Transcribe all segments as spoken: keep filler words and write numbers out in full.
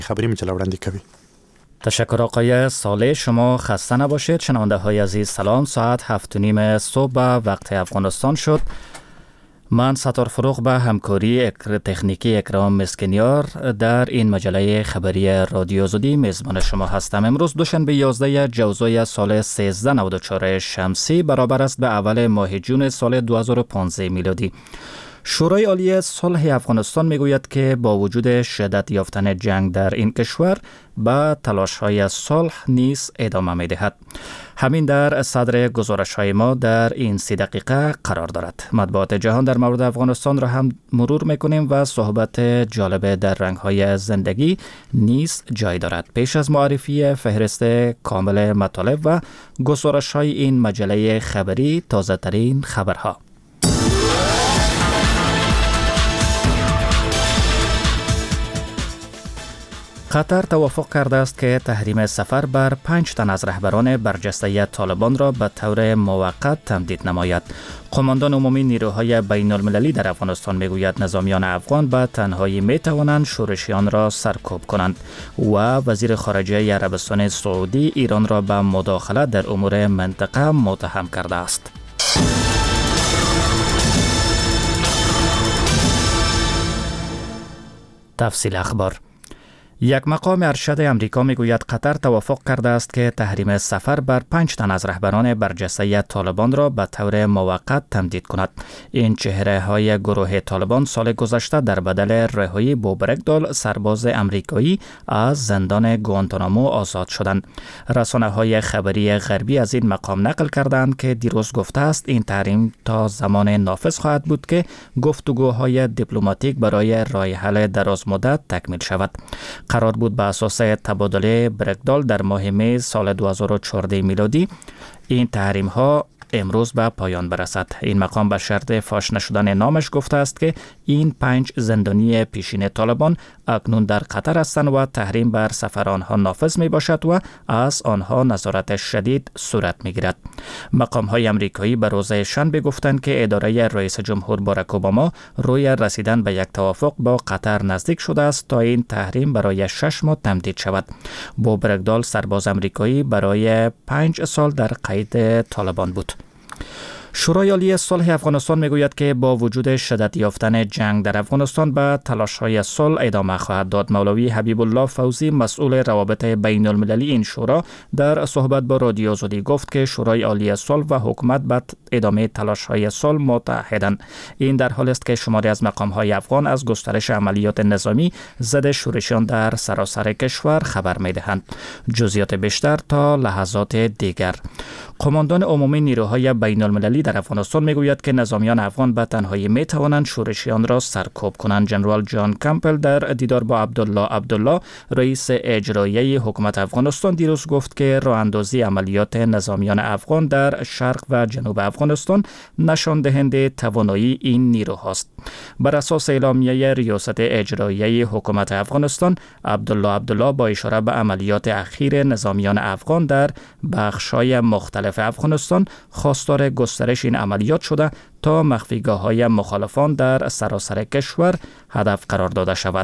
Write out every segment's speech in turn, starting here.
خبری مجله وړاندې کوي. تشکر آقای صالح. شما خسته نباشید. شنونده های عزیز سلام. ساعت هفت و نیم صبح وقت افغانستان شد. من ستار فروغ به همکاری اکر تکنیکی اکرام مسکنیار در این مجله خبری رادیو زودی میزبان شما هستم. امروز دوشنبه یازده جوزای سال سیزده صد و نود و چهار شمسی برابر است به اول ماه جون سال دو هزار و پانزده میلادی. شورای عالی صلح افغانستان میگوید که با وجود شدت یافتن جنگ در این کشور به تلاش‌های صلح نیز ادامه می‌دهد. همین در صدر گزارش‌های ما در این سی دقیقه قرار دارد. مطبوعات جهان در مورد افغانستان را هم مرور می‌کنیم و صحبت جالب در رنگ‌های زندگی نیز جای دارد. پیش از معرفی فهرست کامل مطالب و گزارش‌های این مجله خبری، تازه‌ترین خبرها. قطر توافق کرده است که تحریم سفر بر پنج تن از رهبران برجسته طالبان را به طور موقت تمدید نماید. قماندان عمومی نیروهای بین المللی در افغانستان میگوید نظامیان افغان به تنهایی می توانند شورشیان را سرکوب کنند و وزیر خارجه عربستان سعودی ایران را به مداخله در امور منطقه متهم کرده است. تفصیل اخبار. یک مقام ارشد امریکا میگوید قطر توافق کرده است که تحریم سفر بر پنج تن از رهبران برجسته طالبان را به طور موقت تمدید کند. این چهره های گروه طالبان سال گذشته در بدل رهایی بوب رگدال سرباز امریکایی از زندان گوانتانامو آزاد شدند. رسانه های خبری غربی از این مقام نقل کردند که دیروز گفته است این تحریم تا زمان نافذ خواهد بود که گفتگوهای دیپلماتیک برای راه حل دراز مدت تکمیل شود. قرار بود به اساس تبادله برگدال در ماه می سال دو هزار و چهارده میلادی این تحریم ها امروز به پایان برسد. این مقام به شرط فاش نشدن نامش گفته است که این پنج زندانی پیشین طالبان اکنون در قطر هستند و تحریم بر سفر آنها نافذ می باشد و از آنها نظارت شدید صورت می گیرد. مقام های امریکایی به روز شنبه گفتند که اداره رئیس جمهور باراک اوباما روی رسیدن به یک توافق با قطر نزدیک شده است تا این تحریم برای شش ماه تمدید شود. بوب رگدال سرباز امریکایی برای پنج سال در قید طالبان بود. شورای عالی صلح افغانستان میگوید که با وجود شدت یافتن جنگ در افغانستان به تلاش‌های صلح ادامه خواهد داد. مولوی حبیب الله فوزی مسئول روابط بین المللی این شورا در صحبت با رادیو زودی گفت که شورای عالی صلح و حکومت به ادامه تلاش‌های صلح متحدند. این در حالی است که شماری از مقام‌های افغان از گسترش عملیات نظامی ضد شورشیان در سراسر کشور خبر می‌دهند. جزئیات بیشتر تا لحظات دیگر. قماندان عمومی نیروهای بین المللی در افغانستان میگوید که نظامیان افغان به تنهایی می توانند شورشیان را سرکوب کنند. جنرال جان کمپل در دیدار با عبدالله عبدالله رئیس اجرایی حکومت افغانستان دیروز گفت که راه اندازی عملیات نظامیان افغان در شرق و جنوب افغانستان نشان دهنده توانایی این نیروهاست. بر اساس اعلامیه ریاست اجرایی حکومت افغانستان، عبدالله عبدالله با اشاره به عملیات اخیر نظامیان افغان در بخش‌های مختلف افغانستان خواستار گسترش این عملیات شده تا مخفیگاه‌های مخالفان در سراسر کشور هدف قرار داده شود.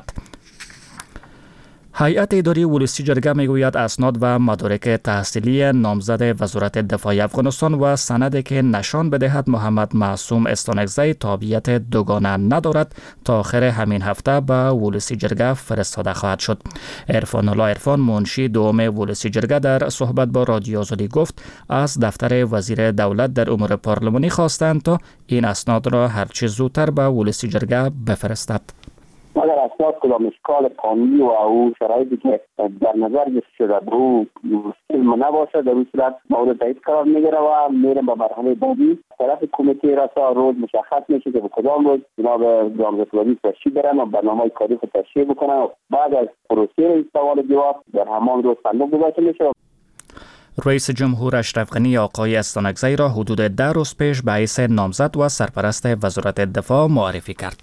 هیئت اداری ولسی جرگه میگوید اسناد و مدارک تحصیلی نامزد وزارت دفاع افغانستان و سندی که نشان بدهد محمد معصوم استانکزی تابعیت دوگانه ندارد تا آخر همین هفته به ولسی جرگه فرستاده خواهد شد. عرفان الله عرفان منشی دوم ولسی جرگه در صحبت با رادیو زودی گفت از دفتر وزیر دولت در امور پارلمانی خواستند تا این اسناد را هرچه زودتر به ولسی جرگه بفرستد. اگر اسناد کدام اشکال قانونی و او شرایطی که در نظر گرفته شده به او علم نباشه در این صورت مورد تایید قرار میگیره و میره به مرحله بعدی طرف کمیته رسا روز مشخص میشه که به کدام روز جناب نامزدگانی تشریح برن و برنامه کاری خود تشریح بکنن و بعد از پروسه سوال جواب در همان روز صندوق گذاشته میشه. رئیس جمهور اشرف غنی آقای استانکزی را حدود ده روز پیش به حیث نامزد و سرپرست وزارت دفاع معرفی کرد.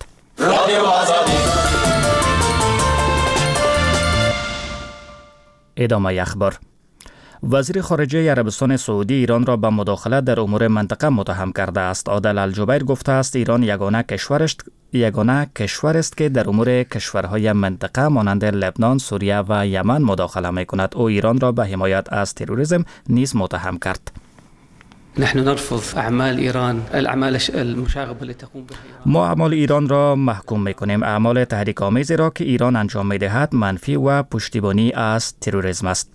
ادامه اخبار. وزیر خارجه عربستان سعودی ایران را به مداخلت در امور منطقه متهم کرده است. عادل الجبیر گفته است ایران یگانه کشور است یگانه کشور است که در امور کشورهای منطقه مانند لبنان، سوریه و یمن مداخله می‌کند. او ایران را به حمایت از تروریسم نیز متهم کرد. نحن نرفض اعمال ایران الاعمال المشاغبه التي تقوم بها ما اعمال ایران را محکوم می‌کنیم. اعمال تحریک آمیزی را که ایران انجام می‌دهد منفی و پشتیبانی از تروریسم است.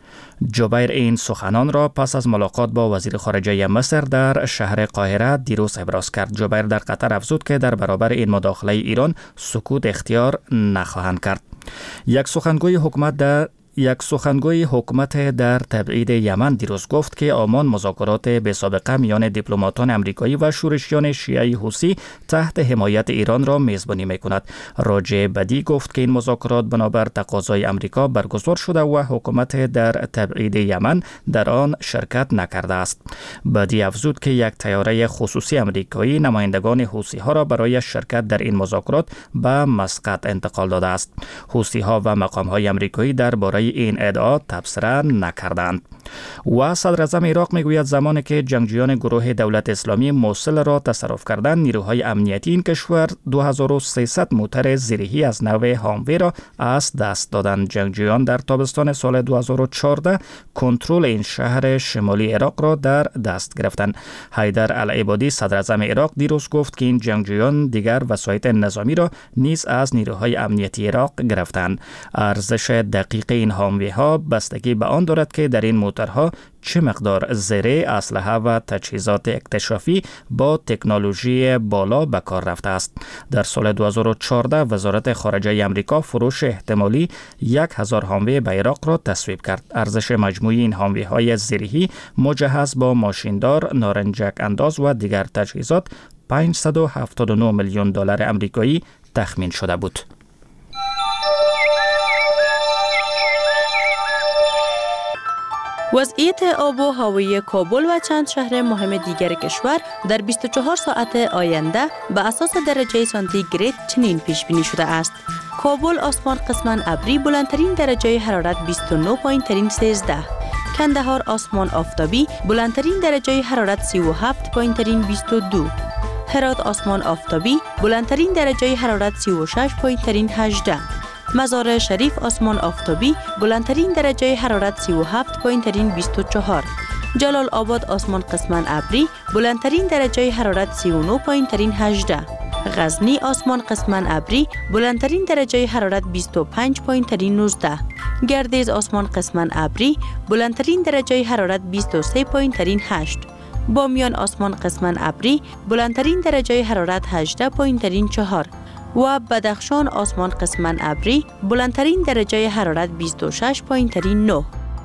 جبیر این سخنان را پس از ملاقات با وزیر خارجه مصر در شهر قاهره دیروز ابراز کرد. جبیر در قطر افزود که در برابر این مداخله ایران سکوت اختیار نخواهند کرد. یک سخنگوی حکومت در یک سخنگوی حکومت در تبعید یمن دیروز گفت که آمان مذاکرات به سابقه میان دیپلماتان امریکایی و شورشیان شیعی حوثی تحت حمایت ایران را میزبانی میکند. راجع بدی گفت که این مذاکرات بنابر تقاضای امریکا برگزار شده و حکومت در تبعید یمن در آن شرکت نکرده است. بدی افزود که یک طیاره خصوصی امریکایی نمایندگان حوثی ها را برای شرکت در این مذاکرات به مسقط انتقال داده است. حوثی ها و مقام های امریکایی در باره این ادعا تبصره نکردند. و صدر اعظم عراق میگوید زمانی که جنگجویان گروه دولت اسلامی موصل را تصرف کردند، نیروهای امنیتی این کشور دو هزار و سیصد موتر زیرهی از نوع هاموی را از دست دادند. جنگجویان در تابستان سال دو هزار و چهارده کنترل این شهر شمالی عراق را در دست گرفتند. حیدر العبادی صدر اعظم عراق دیروز گفت که این جنگجویان دیگر وسایط نظامی را نیز از نیروهای امنیتی عراق گرفتند. ارزش دقیق این هاموی ها بستگی به آن دارد که در این موترها چه مقدار زره، اسلحه و تجهیزات اکتشافی با تکنولوژی بالا به کار رفته است. در سال دو هزار و چهارده وزارت خارجه آمریکا فروش احتمالی یک هزار هاموی به عراق را تصویب کرد. ارزش مجموعی این هاموی های زرهی مجهز با ماشیندار، نارنجک انداز و دیگر تجهیزات پانصد و هفتاد و نه میلیون دلار آمریکایی تخمین شده بود. وضعیت آب و هوایی کابل و چند شهر مهم دیگر کشور در بیست و چهار ساعت آینده به اساس درجه سانتیگراد چنین پیش بینی شده است. کابل آسمان قسماً ابری، بلندترین درجه حرارت بیست و نه پایین سیزده. کندهار آسمان آفتابی، بلندترین درجه حرارت سی و هفت پایین بیست و دو. هرات آسمان آفتابی، بلندترین درجه حرارت سی و شش پایین هجده. مزار شریف آسمان آفتابی، بلندترین درجه حرارت سی و هفت پایین بیست و چهار. جلال آباد آسمان قسماً ابری، بلندترین درجه حرارت سی و نه پایین هجده. غزنی آسمان قسماً ابری، بلندترین درجه حرارت بیست و پنج پایین نوزده. گردیز آسمان قسماً ابری، بلندترین درجه حرارت بیست و سه پایین هشت. بامیان آسمان قسماً ابری، بلندترین درجه حرارت هجده پایین چهار. و بدخشان آسمان قسماً ابری، بلندترین درجه حرارت بیست و شش پایین نه.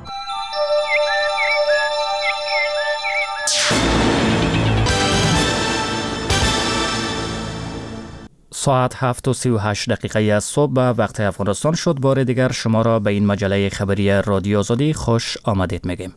ساعت هفت و سی و هشت دقیقه از صبح به وقت افغانستان شد. بار دیگر شما را به این مجله خبری رادیو آزادی خوش آمدید میگیم.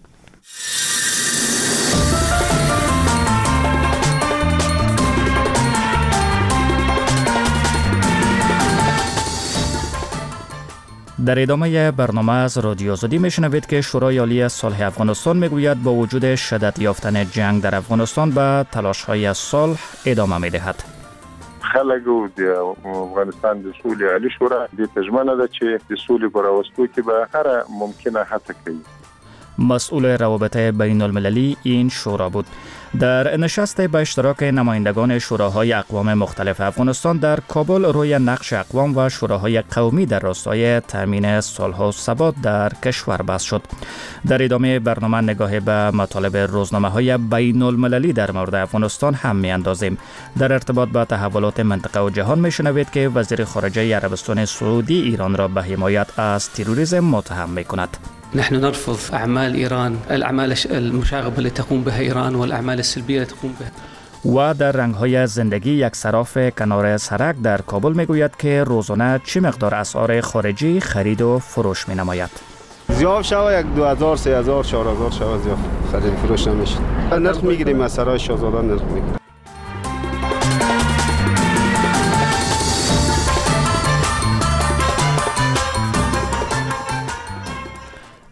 در ادامه برنامه از رادیو آزادی میشنوید که شورای عالی صلح افغانستان میگوید با وجود شدت یافتن جنگ در افغانستان به تلاش‌های صلح ادامه میدهد. خلک د افغانستان د سولې عالی شورا د تجمنه ده چې د سولې پر راوستو کې به هر ممکنه هڅه کوي. مسئول روابط بین المللی این شورا بود. در نشست به اشتراک نمایندگان شوراهای اقوام مختلف افغانستان در کابل روی نقش اقوام و شوراهای قومی در راستای تامین صلح و ثبات در کشور بحث شد. در ادامه برنامه نگاه به مطالب روزنامه‌های بین المللی در مورد افغانستان هم می‌اندازیم. در ارتباط با تحولات منطقه و جهان می‌شنوید که وزیر خارجه عربستان سعودی ایران را به حمایت از تروریسم متهم می‌کند. نحن نرفض اعمال ایران الاعمال المشاغبه التي تقوم بها ایران والاعمال السلبيه التي تقوم بها. و در رنگ‌های زندگی یک صراف کنار سرک در کابل میگوید که روزانه چه مقدار اسعار خارجی خرید و فروش می‌نماید. زیاد شوه یک دو هزار سه هزار چهار هزار شوه زیاد خرید فروش نمیشه. نرخ میگیریم از سرای شاهزاده نرخ میگیریم.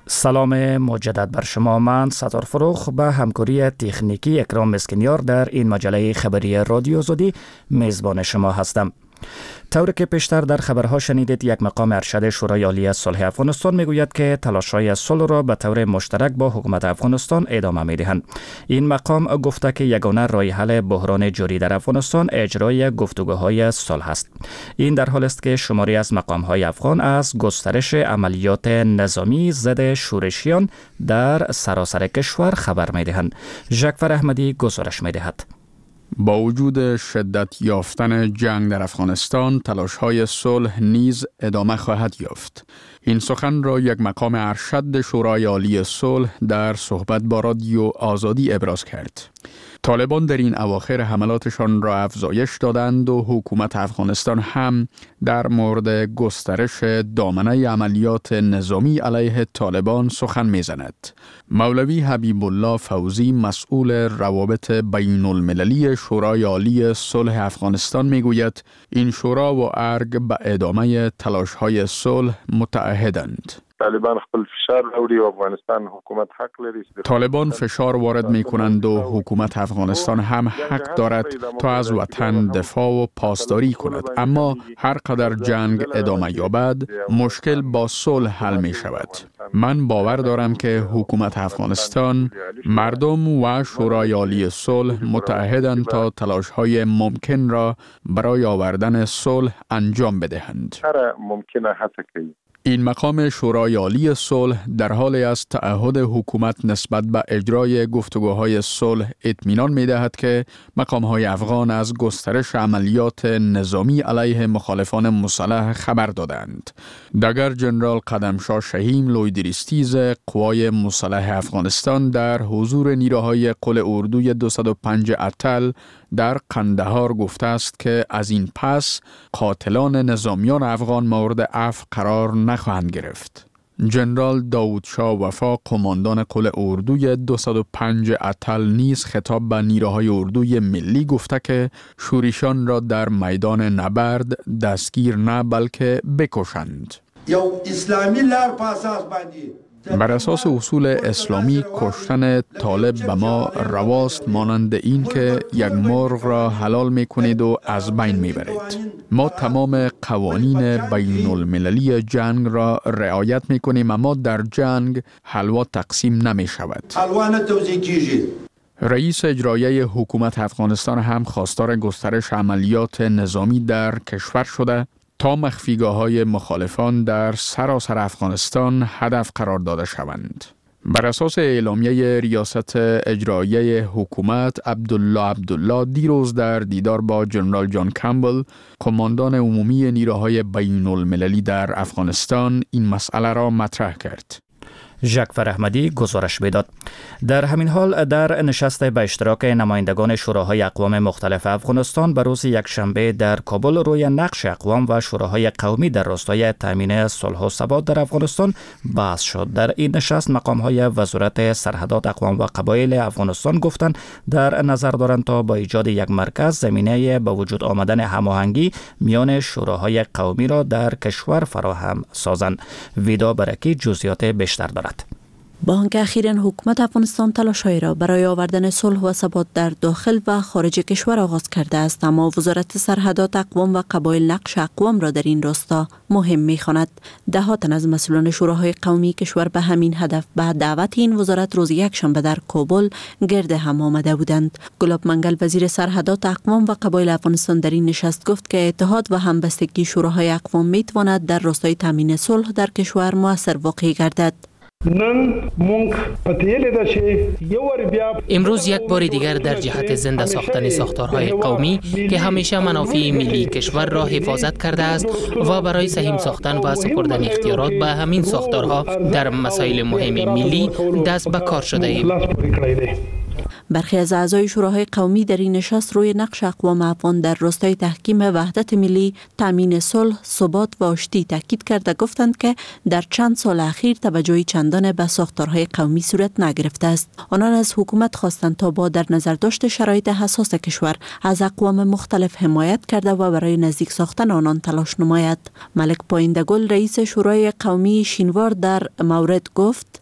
سلام مجدد بر شما. من ستار فروخ به همکاری تکنیکی اکرام مسکنیار در این مجله خبری رادیو زودی میزبان شما هستم. طوری که پیشتر در خبرها شنیدید، یک مقام ارشد شورای عالی صلح افغانستان میگوید که تلاش‌های صلح را به طور مشترک با حکومت افغانستان ادامه میدهند. این مقام گفته که یگانه راه حل بحران جاری در افغانستان اجرای گفتگوهای صلح است. این در حالی است که شماری از مقام‌های افغان از گسترش عملیات نظامی ضد شورشیان در سراسر کشور خبر میدهند. ژکفر احمدی گزارش میدهد. با وجود شدت یافتن جنگ در افغانستان، تلاش‌های صلح نیز ادامه خواهد یافت. این سخن را یک مقام ارشد شورای عالی صلح در صحبت با رادیو آزادی ابراز کرد. طالبان در این اواخر حملاتشان را افزایش دادند و حکومت افغانستان هم در مورد گسترش دامنه عملیات نظامی علیه طالبان سخن می‌زند. مولوی حبیب الله فوزی، مسئول روابط بین المللی شورای عالی صلح افغانستان میگوید این شورا و ارگ به ادامه تلاش‌های صلح متعهدند. طالبان خپل فشار راوړي او افغانستان حکومت حق لري. طالبان فشار وارد می کنند و حکومت افغانستان هم حق دارد تا از وطن دفاع و پاسداری کند، اما هر قدر جنگ ادامه یابد مشکل با صلح حل می شود. من باور دارم که حکومت افغانستان، مردم و شورای عالی صلح متعهدند تا تلاش‌های ممکن را برای آوردن صلح انجام بدهند. هر ممکنه حتی کوي. این مقام شورای عالی صلح در حال از تعهد حکومت نسبت به اجرای گفتگوهای صلح اطمینان می‌دهد که مقام‌های افغان از گسترش عملیات نظامی علیه مخالفان مسلح خبر دادند. دگر جنرال قدمشاه شهیم، لویدریستیز قوای مسلح افغانستان، در حضور نیروهای قل اردوی دویست و پنج اتل در قندهار گفته است که از این پس قاتلان نظامیان افغان مورد عفو قرار نخواهند گرفت. جنرال داود شاه وفا، قماندان قل اردوی دویست و پنج اتل، نیز خطاب به نیروهای اردوی ملی گفته که شورشیان را در میدان نبرد دستگیر نه بلکه بکشند. یو اسلامی لار په اساس باندې بر اساس اصول اسلامی کشتن طالب به ما رواست، مانند این که یک مرغ را حلال می کنید و از بین می برید. ما تمام قوانین بین المللی جنگ را رعایت می کنیم، اما در جنگ حلوا تقسیم نمی شود. حلوا نه توزیع کیږي. رئیس اجرایی حکومت افغانستان هم خواستار گسترش عملیات نظامی در کشور شده تا مخفیگاه‌های مخالفان در سراسر افغانستان هدف قرار داده شوند. بر اساس اعلامیه ریاست اجرایی حکومت، عبدالله عبدالله دیروز در دیدار با جنرال جان کمبل، قماندان عمومی نیروهای بین المللی در افغانستان، این مسئله را مطرح کرد. ژکفر احمدی گزارش میداد. در همین حال در نشست به اشتراک نمایندگان شوراهای اقوام مختلف افغانستان به روز یکشنبه در کابل روی نقش اقوام و شوراهای قومی در راستای تامین صلح و ثبات در افغانستان بحث شد. در این نشست مقام‌های وزارت سرحدات اقوام و قبایل افغانستان گفتند در نظر دارند تا با ایجاد یک مرکز زمینه به وجود آمدن هماهنگی میان شوراهای قومی را در کشور فراهم سازند. ویدا برکی جزئیات بیشتر دارد. با آنکه اخیراً حکومت افغانستان تلاش‌هایی را برای آوردن صلح و ثبات در داخل و خارج کشور آغاز کرده است، اما وزارت سرحدات اقوام و قبایل نقش اقوام را در این راستا مهم می‌خواند. ده ها تن از مسئولان شوراهای قومی کشور به همین هدف به دعوت این وزارت روز یکشنبه در کابل گرد هم آمده بودند. گلاب منگل، وزیر سرحدات اقوام و قبایل افغانستان، در این نشست گفت که اتحاد و همبستگی شوراهای اقوام می‌تواند در راستای تامین صلح در کشور مؤثر واقع گردد. امروز یک بار دیگر در جهت زنده ساختن ساختارهای قومی که همیشه منافع ملی کشور را حفاظت کرده است و برای سهیم ساختن و سپردن اختیارات به همین ساختارها در مسائل مهم ملی دست به کار شده ایم. برخی از اعضای شوراهای قومی در این نشست روی نقش اقوام افغان در راستای تحکیم وحدت ملی، تامین صلح، ثبات و آشتی تاکید کرده گفتند که در چند سال اخیر توجه چندان به ساختارهای قومی صورت نگرفته است. آنان از حکومت خواستند تا با در نظر داشت شرایط حساس کشور از اقوام مختلف حمایت کرده و برای نزدیک ساختن آنان تلاش نماید. ملک پایندگل رئیس شورای قومی شینوار در مورد گفت: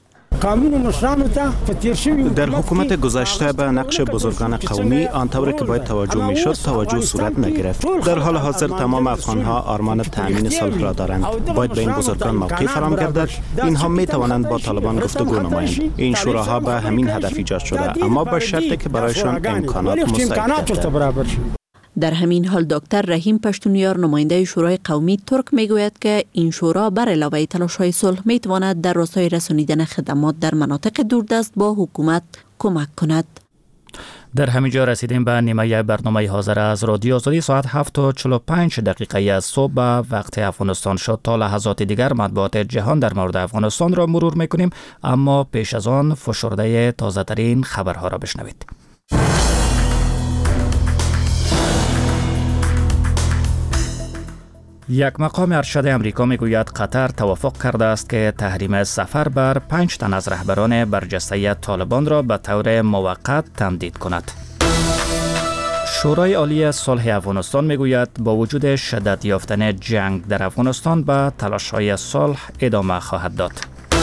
در حکومت گذشته به نقش بزرگان قومی آنطوری که باید توجه می شد توجه صورت نگرفت. در حال حاضر تمام افغان ها آرمان تامین صلح را دارند. باید به این بزرگان موقع فراهم گردد. اینها می توانند با طالبان گفتگو نمایند. این شوراها به همین هدف ایجاد شده، اما به شرطی که برایشان امکانات مساعد گردد. در همین حال دکتر رحیم پشتونیار نماینده شورای قومی ترک میگوید که این شورا بر علاوه تلاش‌های صلح میتواند در راستای رسانیدن خدمات در مناطق دوردست با حکومت کمک کند. در همین جا رسیدیم به نیمه برنامه حاضر از رادیو آزادی. ساعت هفت و چهل و پنج دقیقه از صبح به وقت افغانستان شد. تا لحظات دیگر مطبوعات جهان در مورد افغانستان را مرور میکنیم، اما پیش از آن فشرده تازه ترین خبرها را بشنوید. یک مقام ارشد امریکا میگوید قطر توافق کرده است که تحریم سفر بر پنج تن از رهبران برجسته طالبان را به طور موقت تمدید کند. شورای عالی صلح افغانستان میگوید با وجود شدت یافتن جنگ در افغانستان به تلاش‌های صلح ادامه خواهد داد.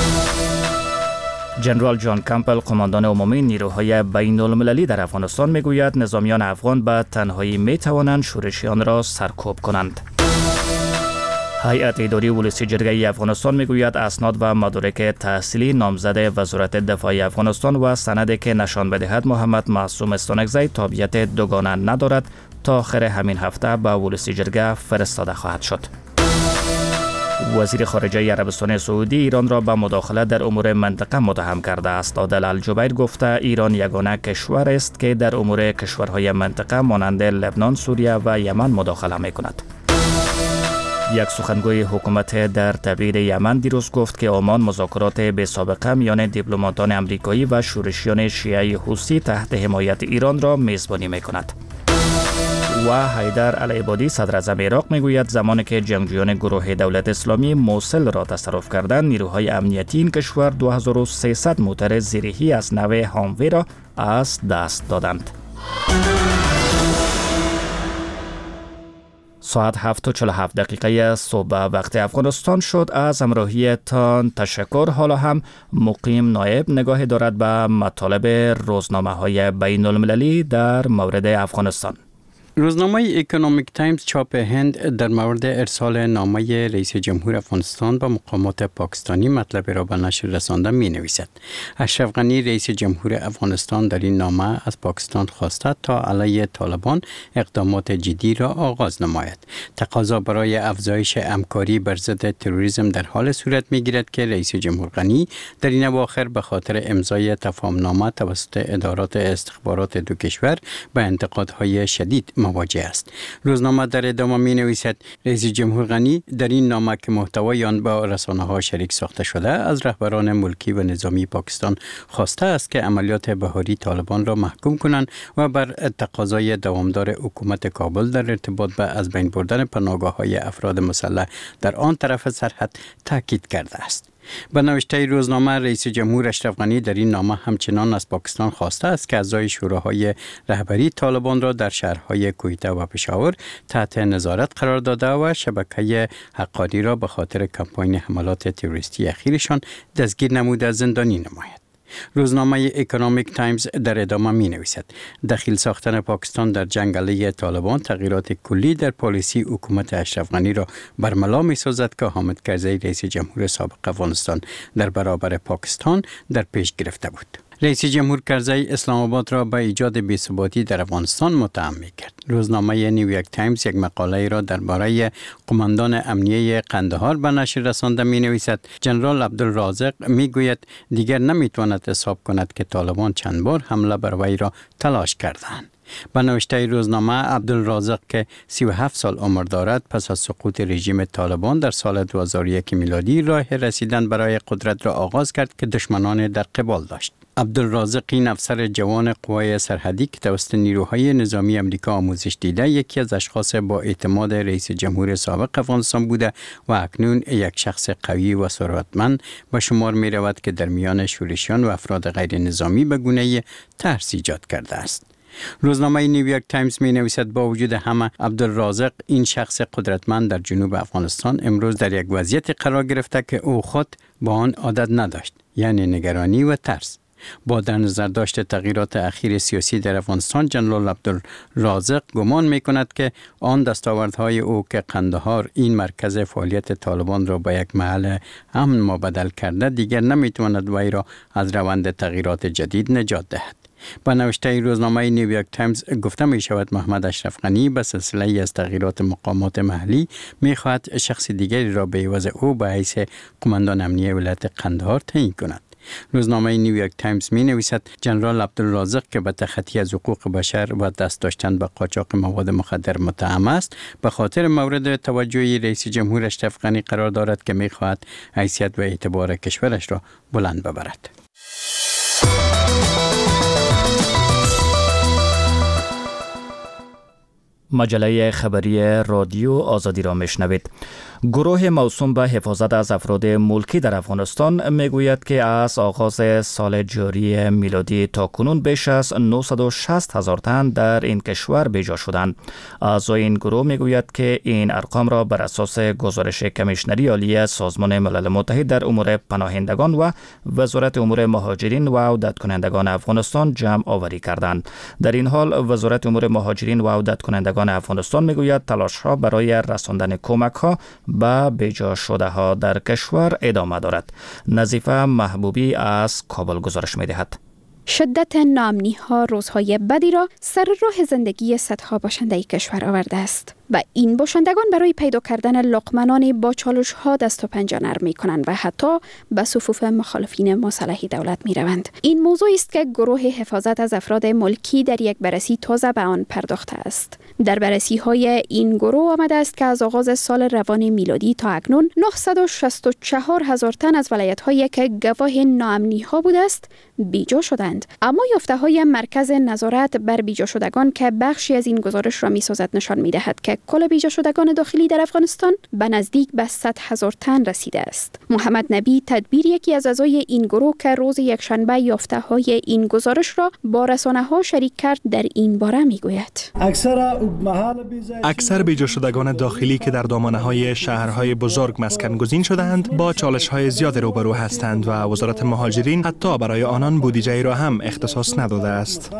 جنرال جان کمپل، قماندان عمومی نیروهای بین المللی در افغانستان میگوید نظامیان افغان به تنهایی میتوانند شورشیان را سرکوب کنند. هیئت اداری ولسی جرگه افغانستان میگوید اسناد و مدارک تحصیلی نامزد وزارت دفاع افغانستان و سندی که نشان بدهد محمد معصوم استانکزی تابعیت دوگانه ندارد تا آخر همین هفته به ولسی جرگه فرستاده خواهد شد. وزیر خارجه عربستان سعودی ایران را به مداخله در امور منطقه متهم کرده است. عادل الجبیر گفته ایران یگانه کشور است که در امور کشورهای منطقه مانند لبنان، سوریه و یمن مداخله میکند. یک سخنگوی حکومت در تبعید یمن دیروز گفت که عمان مذاکرات بی سابقه میان دیپلماتان امریکایی و شورشیان شیعه حوثی تحت حمایت ایران را میزبانی میکند. و حیدر العبادی صدر اعظم عراق میگوید زمانی که جنگجویان گروه دولت اسلامی موصل را تصرف کردند، نیروهای امنیتی این کشور دو هزار و سیصد موتر زیرهی از نوع هاموی را از دست دادند. ساعت هفت و چهل و هفت دقیقه صبح وقت افغانستان شد. از همراهیتان تشکر. حالا هم مقیم نایب نگاه دارد به مطالب روزنامه های بین المللی در مورد افغانستان. روزنامه اکونومیک تایمز چاپ هند در مورد ارسال نامه رئیس جمهور افغانستان به مقامات پاکستانی مطلب را به نشر رسانده می نویسد. اشرف غنی رئیس جمهور افغانستان در این نامه از پاکستان خواسته تا علیه طالبان اقدامات جدی را آغاز نماید. تقاضا برای افزایش همکاری بر ضد تروریسم در حال صورت می گیرد که رئیس جمهور غنی در این اواخر به خاطر امضای تفاهمنامه توسط ادارات استخبارات دو کشور به انتقادهای شدید مواجه است. روزنامه در ادامه می نویسد رئیس جمهور غنی در این نامه که محتوای آن با رسانه ها شریک ساخته شده از رهبران ملکی و نظامی پاکستان خواسته است که عملیات بهاری طالبان را محکوم کنند و بر تقاضای دوامدار حکومت کابل در ارتباط به از بین بردن پناهگاه های افراد مسلح در آن طرف سرحد تاکید کرده است. به نوشته روزنامه رئیس جمهور اشرف غنی در این نامه همچنان از پاکستان خواسته است که اعضای شوراهای رهبری طالبان را در شهرهای کویته و پشاور تحت نظارت قرار داده و شبکه حقانی را به خاطر کمپاین حملات تروریستی اخیرشان دستگیر نموده زندانی نماید. روزنامه اکونومیک تایمز در ادامه می نویسد دخیل ساختن پاکستان در جنگ علیه طالبان تغییرات کلی در پالیسی حکومت اشرف غنی را برملا می سازد که حامد کرزی رئیس جمهور سابق افغانستان در برابر پاکستان در پیش گرفته بود. رئیس جمهور کرزی اسلام آباد را به ایجاد بی‌ثباتی در افغانستان متهم می‌کرد. روزنامه نیویورک تایمز یک مقاله را درباره قماندان امنیه قندهار به نشر رسانده می‌نویسد. جنرال عبدالرازق می‌گوید دیگر نمی‌تواند حساب کند که طالبان چند بار حمله بر وی را تلاش کردند. به نوشته روزنامه، عبدالرازق که سی و هفت سال عمر دارد پس از سقوط رژیم طالبان در سال دو هزار و یک میلادی راه رسیدن برای قدرت را آغاز کرد که دشمنان در قبال داشت. عبدالرازق این افسر جوان قوای سرحدی که توسط نیروهای نظامی امریکا آموزش دیده یکی از اشخاص با اعتماد رئیس جمهور سابق افغانستان بوده و اکنون یک شخص قوی و ثروتمند به شمار می رود که در میان شورشیان و افراد غیر نظامی به گونه ترس ایجاد کرده است. روزنامه نیویورک تایمز می نویسد با وجود همه عبدالرازق این شخص قدرتمند در جنوب افغانستان امروز در یک وضعیت قرار گرفته که او خود با آن عادت نداشت، یعنی نگرانی و ترس. با در نظر داشت تغییرات اخیر سیاسی در افغانستان، جنرال عبدالرازق گمان می کند که آن دستاوردهای او که قندهار این مرکز فعالیت طالبان را به یک محل امن مبدل کرده دیگر نمی تواند وی را از روند تغییرات جدید نجات دهد. با نوشته روزنامه نیویورک تایمز گفته می شود محمد اشرف غنی به سلسله از تغییرات مقامات محلی می خواهد شخص دیگری را به عوض او به حیث قماندان امنیه ولایت قندهار تعیین کند. روزنامه نیویورک تایمز می نویسد جنرال عبدالرازق که به تخطی از حقوق بشر و دست داشتن به قاچاق مواد مخدر متهم است، به خاطر مورد توجه رئیس جمهور اشرف غنی قرار دارد که می خواهد حیثیت و اعتبار کشورش را بلند ببرد. مجله خبری رادیو آزادی را میشنوید. گروه موسوم به حفاظت از افراد ملکی در افغانستان میگوید که از آغاز سال جاری میلادی تا کنون بیش از نهصد و شصت هزار تن در این کشور بیجا شدند. اعضای این گروه میگوید که این ارقام را بر اساس گزارش کمیشنری عالی سازمان ملل متحد در امور پناهندگان و وزارت امور مهاجرین و عودت کنندگان افغانستان جمع آوری کردند. در این حال وزارت امور مهاجرین و عودت کنندگان افغانستان میگوید تلاش‌ها برای رساندن کمک‌ها به بیجا شده ها در کشور ادامه دارد. نظیفه محبوبی از کابل گزارش می‌دهد. شدت ناامنی‌ها روزهای بدی را سر راه زندگی صدها باشنده کشور آورده است و این باشندگان برای پیدا کردن لقمه‌نان با چالش‌ها دست و پنجه نرم می‌کنند و حتی به صفوف مخالفین مصالح دولت می‌روند. این موضوع است که گروه حفاظت از افراد ملکی در یک بررسی تازه به آن پرداخته است. در بررسی‌های این گروه آمده است که از آغاز سال روان میلادی تا اکنون نهصد و شصت و چهار هزار تن از ولایت‌هایی که گواه ناامنی‌ها بوده است بیجا شدند. اما یافته‌های مرکز نظارت بر بیجا شدگان که بخشی از این گزارش را می‌سازد نشان می‌دهد که کل بیجا شدگان داخلی در افغانستان به نزدیک به صد هزار تن رسیده است. محمد نبی تدبیر یکی از اعضای این گروه که روز یکشنبه یافته‌های این گزارش را با رسانه‌ها شریک کرد در این باره می‌گوید: اکثر بیجا شدگان داخلی که در دامنه‌های شهرهای بزرگ مسکن گزین شده‌اند با چالش‌های زیاد روبرو هستند و وزارت مهاجرین حتی برای آنان بودجه را هم اختصاص نداده است.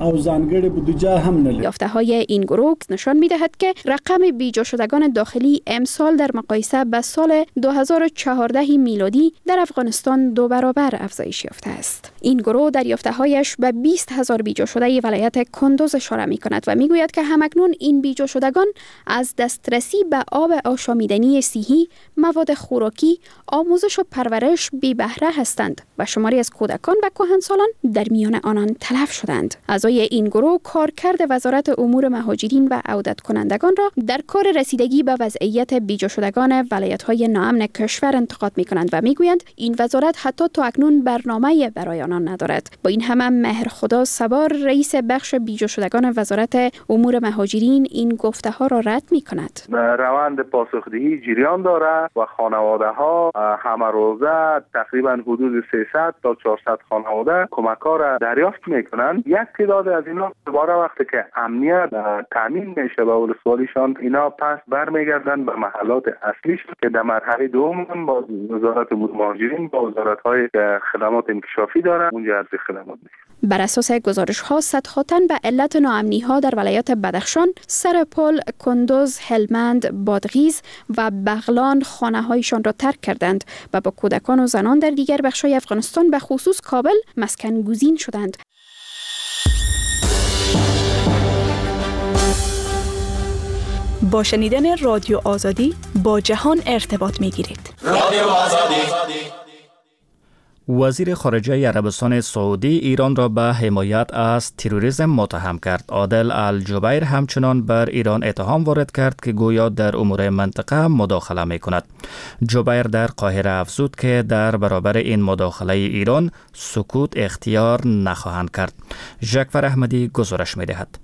یافته‌های این گروه نشان می‌دهد که رقم بیجا شدگان داخلی امسال در مقایسه با سال دو هزار و چهارده میلادی در افغانستان دو برابر افزایش یافته است. این گروه در یافته‌هایش به بیست هزار بیجا شده ولایت کندوز اشاره می‌کند و می‌گوید که همکنون این بیجا شدگان از دسترسی به آب آشامیدنی صحی، مواد خوراکی، آموزش و پرورش بی بهره هستند و شماری از کودکان و کهنسالان در میان آنان تلف شدند. اعضای این گروه کارکرد وزارت امور مهاجرین و عودت کنندگان را در کار رسیدگی به وضعیت بیجا شدگان ولایت‌های ناامن کشور انتقاد می‌کنند و می‌گویند این وزارت حتی تا اکنون برنامه‌ای برای آنان ندارد. با این همه مهر خدا سوار رئیس بخش بیجا شدگان وزارت امور مهاجرین این گفته‌ها را رد می‌کند. روند پاسخدهی جریان دارد و خانواده‌ها همه روزه تقریبا حدود سیصد تا چهارصد خانواده کمک‌ها را دریافت می‌کنند. یک تعداد از اینا دوباره وقتی که امنیت تامین میشه به ولسوالیشان، اینا پس برمیگردن به محلات اصلیش که در مرحله دوم با وزارت مهاجرین با وزارت‌های خدمات انکشافی دارن اونجا از خدمات میشه. بر اساس گزارش‌ها صدها تن به علت ناامنی‌ها در ولایت بدخشان، سرپل، کندوز، هلمند، بادغیس و بغلان خانه‌هایشان را ترک کردند و با کودکان و زنان در دیگر بخش‌های افغانستان به خصوص کابل مسکن گزین شدند. با شنیدن رادیو آزادی با جهان ارتباط می‌گیرید. رادیو آزادی. وزیر خارجه عربستان سعودی ایران را به حمایت از تروریسم متهم کرد. عادل الجبیر همچنان بر ایران اتهام وارد کرد که گویا در امور منطقه مداخله می کند. جبیر در قاهره افزود که در برابر این مداخله ایران سکوت اختیار نخواهند کرد. ژکفر احمدی گزارش می دهد.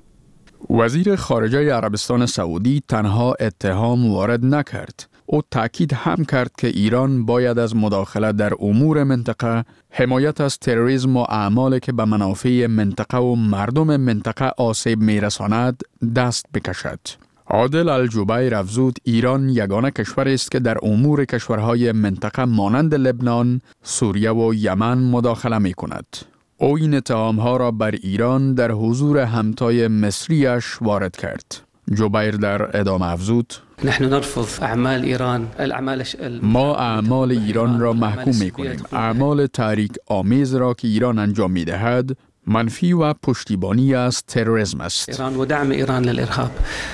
وزیر خارجه عربستان سعودی تنها اتهام وارد نکرد. او تأکید هم کرد که ایران باید از مداخله در امور منطقه، حمایت از تروریسم و اعمالی که به منافع منطقه و مردم منطقه آسیب می‌رساند دست بکشد. عادل الجبیر افزود ایران یگانه کشوری است که در امور کشورهای منطقه مانند لبنان، سوریه و یمن مداخله می‌کند. او این اتهام‌ها را بر ایران در حضور همتای مصریش وارد کرد. جبیر در ادامه افزود نحن نرفض اعمال ایران الاعمال ما اعمال ایران را محکوم می‌کنیم. اعمال تحریک آمیز را که ایران انجام می‌دهد منفی و پشتیبانی از تروریسم است. ایران و دعم ایران للارهاب.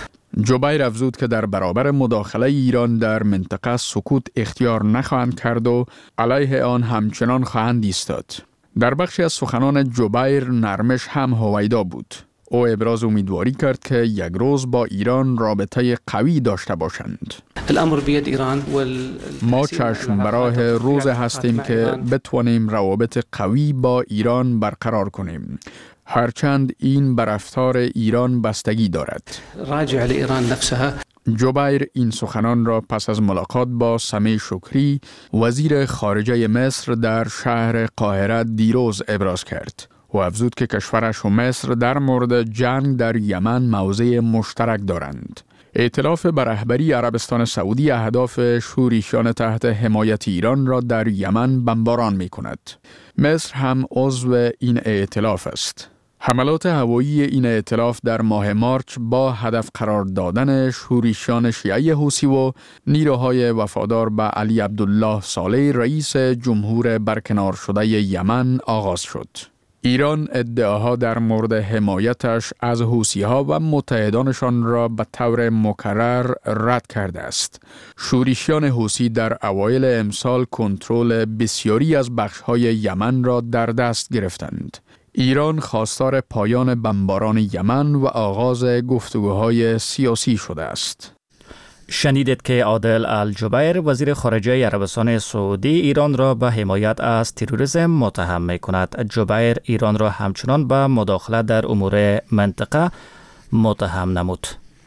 جبیر افزود که در برابر مداخله ایران در منطقه سکوت اختیار نخواهند کرد و علیه آن همچنان خواهند ایستاد. در بخشی از سخنان جبیر نرمش هم هویدا بود. او ابراز امیدواری کرد که یک روز با ایران رابطه قوی داشته باشند. الامر بید ایران ما چشم برای روز هستیم که بتوانیم روابط قوی با ایران برقرار کنیم. هرچند این بر رفتار ایران بستگی دارد. راجع لایران نفسها. جبیر این سخنان را پس از ملاقات با سمیع شکری وزیر خارجه مصر در شهر قاهره دیروز ابراز کرد. و افزود که کشورش و مصر در مورد جنگ در یمن موضع مشترک دارند. ائتلاف بر رهبری عربستان سعودی اهداف شوریشان تحت حمایت ایران را در یمن بمباران می کند. مصر هم عضو این ائتلاف است. حملات هوایی این ائتلاف در ماه مارچ با هدف قرار دادن شوریشان شیعه حوثی و نیروهای وفادار به علی عبدالله صالح رئیس جمهور برکنار شده یمن آغاز شد. ایران ادعاها در مورد حمایتش از حوثی‌ها و متحدانشان را به طور مکرر رد کرده است. شورشیان حوثی در اوایل امسال کنترل بسیاری از بخش‌های یمن را در دست گرفتند. ایران خواستار پایان بمباران یمن و آغاز گفتگوهای سیاسی شده است. شنیدید که عادل الجبیر وزیر خارجه عربستان سعودی ایران را به حمایت از تروریسم متهم می کند. جبیر ایران را همچنان به مداخله در امور منطقه متهم نمود.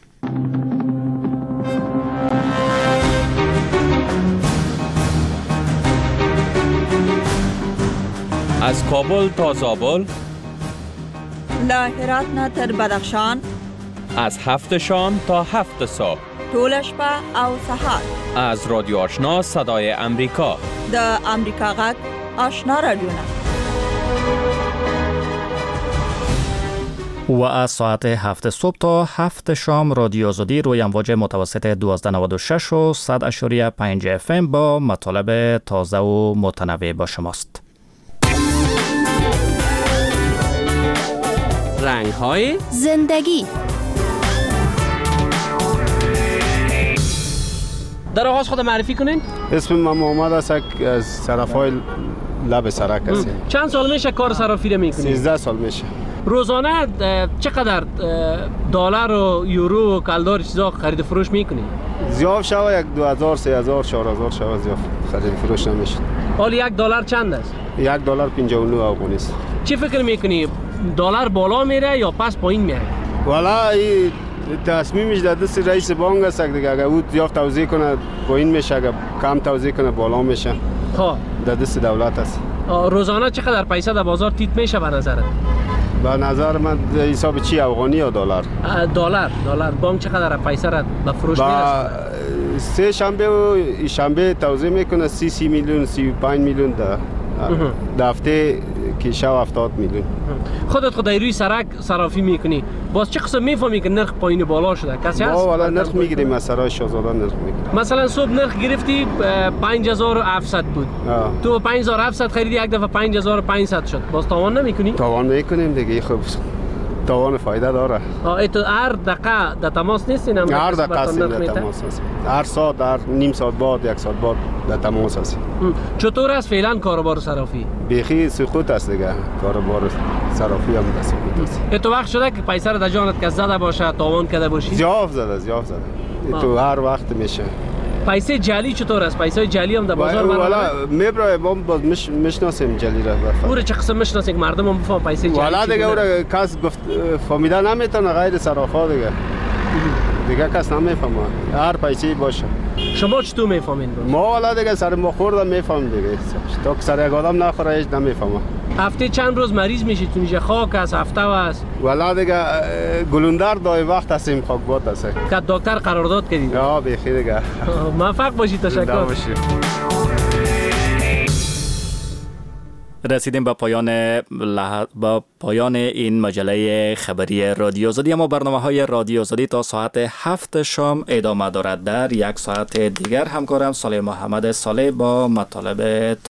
از کابل تا زابل، له هرات نه تر بدخشان، از هفت شام تا هفت صبح، ټول شپه او سهار، از رادیو آشنا صدای امریکا، د امریکا غږ آشنا رادیوونه و از ساعت هفت صبح تا هفت شام رادیو آزادی روی امواج متوسط دویست و نود و شش و صد اشاری پنج اف ام با مطالب تازه و متنوع با شماست. رنگ‌های زندگی. در آغاز خود معرفی کنین. اسم من محمد است، از طرفای لب سرک هستم. چند سال میشه کار صرافی رو میکنید؟ سیزده سال میشه. روزانه چقدر دلار و یورو و کلدار چیزا خرید فروش میکنید؟ زیاد شوه یک دو هزار سه هزار چهار هزار شوه زیاد خرید فروش نمیشه. حالا یک دلار چند است؟ یک دلار پنجاه و نه افغانی است. چی فکر میکنی؟ دلار بالا میره یا پس پایین میره؟ والا این تصمیمش در دست رئیس بانک است دیگه. اگه او زیاد توزیع کنه پایین میشه، اگه کم توزیع کنه بالا میشه. ها در دست دولت است. روزانه چقدر پیسه در بازار تیت میشه به نظرت؟ به نظر من حساب چی افغانی یا دلار؟ دلار. دلار بانک چقدر پیسه را به فروش میرسونه؟ سه شنبه و شنبه توزیع میکنه سی سی میلیون سی و پنج میلیون در هفته که شو هفتاد میلیون. خودت خدای روی سرک صرافی میکنی، باز چه قسم میفهمی که نرخ پایین بالا شده؟ کسی هست؟ ما والا نرخ میگیریم از سرای شاهزاده نرخ میگیریم. مثلا صبح نرخ گرفتی پنج هزار و هفتصد بود. آه. تو پنج هزار و هفتصد خریدی، یک دفعه پنج هزار و پانصد شد. باز تاوان نمیکنی؟ تاوان میکنیم دیگه. خب تاوان فایده داره. آه تو هر دقیقه در تماس نیستین؟ هر دقیقه هستیم در تماس هستیم. هر ساعت، هر نیم ساعت بعد، یک ساعت بعد در تماس هستیم. چطور است فعلا کاروبار صرافی؟ بیخی سقوط است دیگه. کاروبار صرافی هم در سقوط است. تو وقت شده که پیسه را در جانت که زده باشه، تاوان کرده باشی؟ زیاد زده، زیاد زده. تو هر وقت میشه. پیسه جعلی چطور است؟ پیسه جعلی هم در بازار برای والا میبره ما باز مش میشناسیم جعلی را. اون چه قسم میشناسیم مردم هم بفهم پیسه جعلی؟ والا دیگه اون کس گفت فهمیده نمیتونه غیر صرافا دیگه. دیگه کس نمیفهمه. هر پیسه باشه. شما چطور میفهمین؟ ما والا دیگه سر ما خورده میفهم دیگه. تا که سر یک آدم نخوره هیچ نمیفهمه. هفته چند روز مریض میشی؟ تو اینجا خاک است، هفته است؟ والا دیگه گلوندر دای وقت هستیم خاک باد است. که دکتر قرارداد کردید؟ یا بخیر دیگه. موفق باشید. تشکر. رسیدیم به پایان لح... با پایان این مجله خبری رادیو زدی. اما برنامه های رادیو زدی تا ساعت هفت شام ادامه دارد. در یک ساعت دیگر همکارم صالح محمد صالح با مطالب